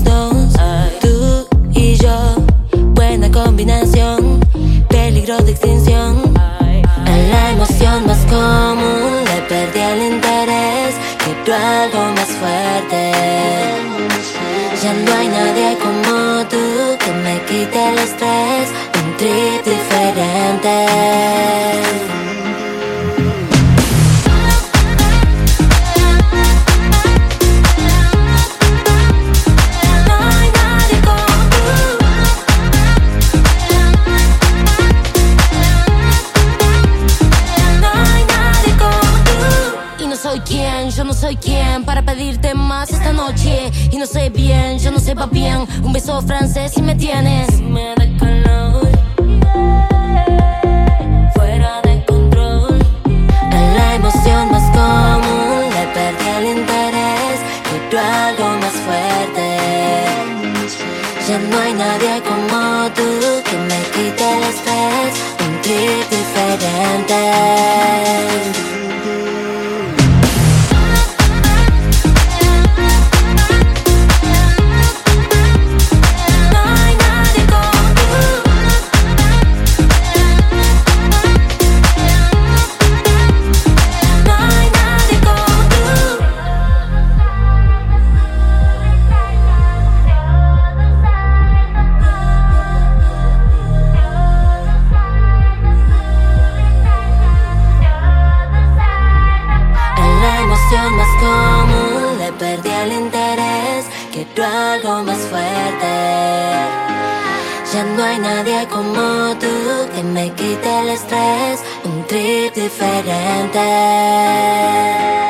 dos, tú y yo. Buena combinación, peligro de extinción. En la emoción más común le perdí el interés. Quiero algo más fuerte. Ya no hay nadie como tú que me quite el estrés. Un trip diferente. Yo no soy quien para pedirte más esta noche. Y no sé bien, yo no sé va bien. Un beso francés si me tienes. Si me da calor, fuera de control. En la emoción más común le perdí el interés. Quiero algo más fuerte. Ya no hay nadie como tú que me quite el estrés. Un trip diferente. Más común, le perdí el interés. Quiero algo más fuerte. Ya no hay nadie como tú que me quite el estrés. Un trip diferente.